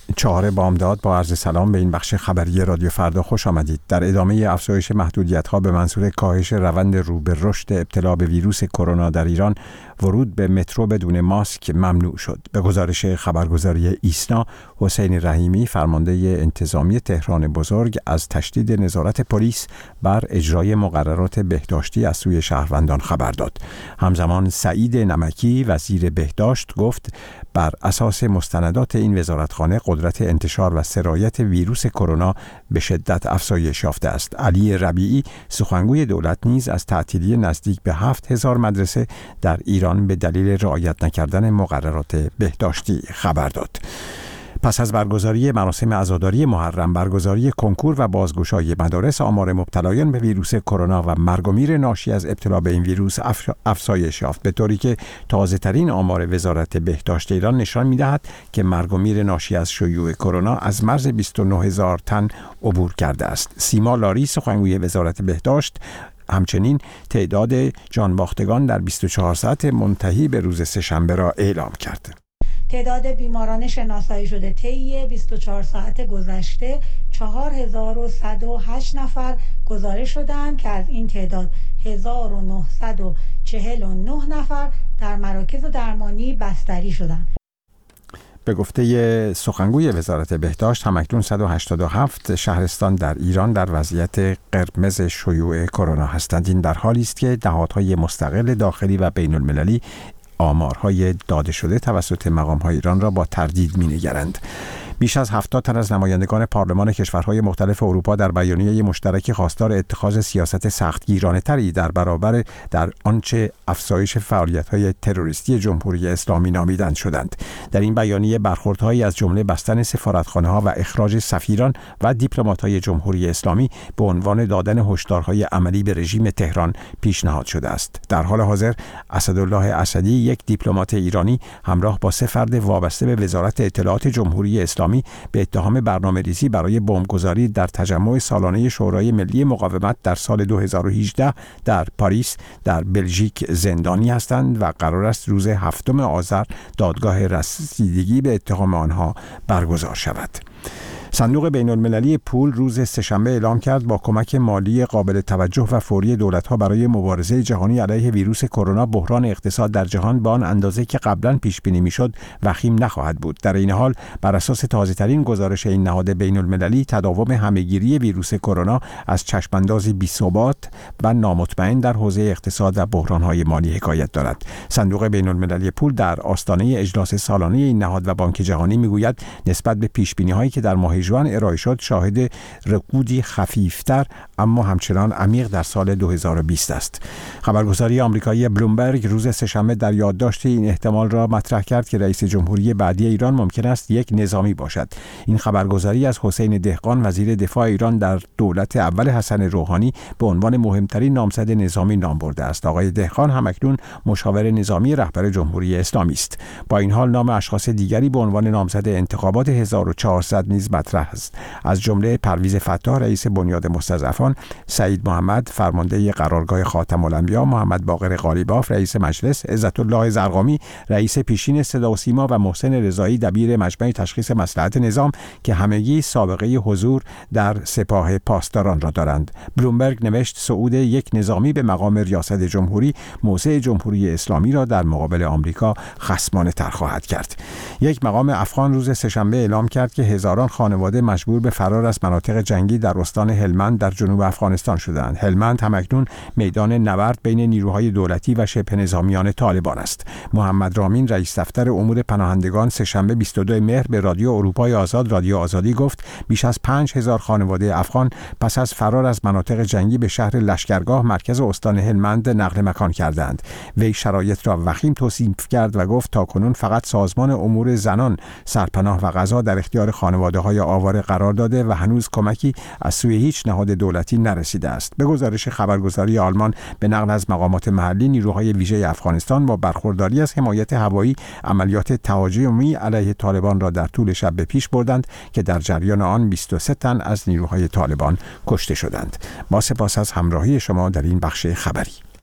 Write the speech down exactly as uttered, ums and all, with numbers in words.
چهار بامداد با عرض سلام به این بخش خبری رادیو فردا خوش آمدید. در ادامه افزایش محدودیت‌ها به منظور کاهش روند رو به رشد ابتلا به ویروس کرونا در ایران، ورود به مترو بدون ماسک ممنوع شد. به گزارش خبرگزاری ایسنا، حسین رحیمی فرمانده انتظامی تهران بزرگ از تشدید نظارت پلیس بر اجرای مقررات بهداشتی از سوی شهروندان خبر داد. همزمان سعید نمکی وزیر بهداشت گفت بر اساس مستندات این وزارتخانه قدرت انتشار و سرایت ویروس کرونا به شدت افزایش یافته است. علی ربیعی سخنگوی دولت نیز از تعطیلی نزدیک به هفت هزار مدرسه در ایران به دلیل رعایت نکردن مقررات بهداشتی خبر داد. پس از برگزاری مراسم عزاداری محرم، برگزاری کنکور و بازگشایی مدارس، آمار مبتلایان به ویروس کرونا و مرگ و میر ناشی از ابتلا به این ویروس افزایش یافت، به طوری که تازه‌ترین آمار وزارت بهداشت ایران نشان می‌دهد که مرگ و میر ناشی از شیوع کرونا از مرز بیست و نه هزار تن عبور کرده است. سیما لاری سخنگوی وزارت بهداشت همچنین تعداد جانباختگان در بیست و چهار ساعت منتهی به روز سه‌شنبه را اعلام کرد. تعداد بیماران شناسایی شده طی بیست و چهار ساعت گذشته چهار هزار و صد و هشت نفر گزارش شدند که از این تعداد هزار و نهصد و چهل و نه نفر در مراکز درمانی بستری شدند. به گفته سخنگوی وزارت بهداشت، همکنون صد و هشتاد و هفت شهرستان در ایران در وضعیت قرمز شیوع کرونا هستند. این در حالی است که نهادهای مستقل داخلی و بین المللی آمارهای داده شده توسط مقام‌های ایران را با تردید می‌نگرند. بیش از هفتاد تن از نمایندگان پارلمان کشورهای مختلف اروپا در بیانیه مشترکی خواستار اتخاذ سیاست سختگیرانه‌تری در برابر در آنچه افزایش فعالیت‌های تروریستی جمهوری اسلامی نامیدند شدند. در این بیانیه برخوردهایی از جمله بستن سفارتخانه‌ها و اخراج سفیران و دیپلمات‌های جمهوری اسلامی به عنوان دادن هشدارهای عملی به رژیم تهران پیشنهاد شده است. در حال حاضر اسدالله اسدی، یک دیپلمات ایرانی همراه با سه فرد وابسته به وزارت اطلاعات جمهوری اسلامی، به اتهام برنامه‌ریزی برای بمبگذاری در تجمع سالانه شورای ملی مقاومت در سال دو هزار و هجده در پاریس در بلژیک زندانی هستند و قرار است روز هفتم آذر دادگاه رسیدگی به اتهام آنها برگزار شود. صندوق بین المللی پول روز سه‌شنبه اعلام کرد با کمک مالی قابل توجه و فوری دولت‌ها برای مبارزه جهانی علیه ویروس کرونا، بحران اقتصاد در جهان به آن اندازه که قبلا پیش بینی می‌شد وخیم نخواهد بود. در این حال بر اساس تازه‌ترین گزارش این نهاد بین المللی، تداوم همه‌گیری ویروس کرونا از چشم‌اندازی بی‌ثبات و نامطمئن در حوزه اقتصاد و بحران‌های مالی حکایت دارد. صندوق بین المللی پول در آستانه اجلاس سالانه این نهاد و بانک جهانی می‌گوید نسبت به پیش‌بینی‌هایی که در ماه ژوئن ارائه شد، شاهد رکودی خفیفتر اما همچنان عمیق در سال دو هزار و بیست است. خبرگزاری آمریکایی بلومبرگ روز سه‌شنبه در یادداشت این احتمال را مطرح کرد که رئیس جمهوری بعدی ایران ممکن است یک نظامی باشد. این خبرگزاری از حسین دهقان وزیر دفاع ایران در دولت اول حسن روحانی به عنوان مهمترین نامزد نظامی نام برده است. آقای دهقان همکنون مشاور نظامی رهبر جمهوری اسلامی است. با این حال نام اشخاص دیگری به عنوان نامزد انتخابات هزار و چهارصد نیز مطرح است، از جمله پرویز فتاح رئیس بنیاد مستضعفان، سعید محمد فرمانده قرارگاه خاتم الانبیا، محمد باقر قالیباف رئیس مجلس، عزت الله زرقامی رئیس پیشین صدا و سیما و محسن رضایی دبیر مجمع تشخیص مصلحت نظام که همگی سابقه حضور در سپاه پاسداران را دارند. بلومبرگ نوشت صعود یک نظامی به مقام ریاست جمهوری موضع جمهوری اسلامی را در مقابل آمریکا خصمانه تر خواهد کرد. یک مقام افغان روز سه‌شنبه اعلام کرد که هزاران خانواده مجبور به فرار از مناطق جنگی در استان هلمند در جنوب افغانستان شدند. هلمند همکنون میدان نبرد بین نیروهای دولتی و شبه نظامیان طالبان است. محمد رامین رئیس دفتر امور پناهندگان سه‌شنبه بیست و دو مهر به رادیو اروپای آزاد رادیو آزادی گفت بیش از پنج هزار خانواده افغان پس از فرار از مناطق جنگی به شهر لشکرگاه مرکز استان هلمند نقل مکان کردند. وی شرایط را وخیم توصیف کرد و گفت تاکنون فقط سازمان امور زنان، سرپناه و غذا در اختیار خانواده‌های آواره قرار داده و هنوز کمکی از سوی هیچ نهاد دولتی نرسیده است. به گزارش خبرگزاری آلمان به نقل از مقامات محلی، نیروهای ویژه افغانستان با برخورداری از حمایت هوایی عملیات تهاجمی علیه طالبان را در طول شب به پیش بردند که در جریان آن بیست و سه تن از نیروهای طالبان کشته شدند. با سپاس از همراهی شما در این بخش خبری.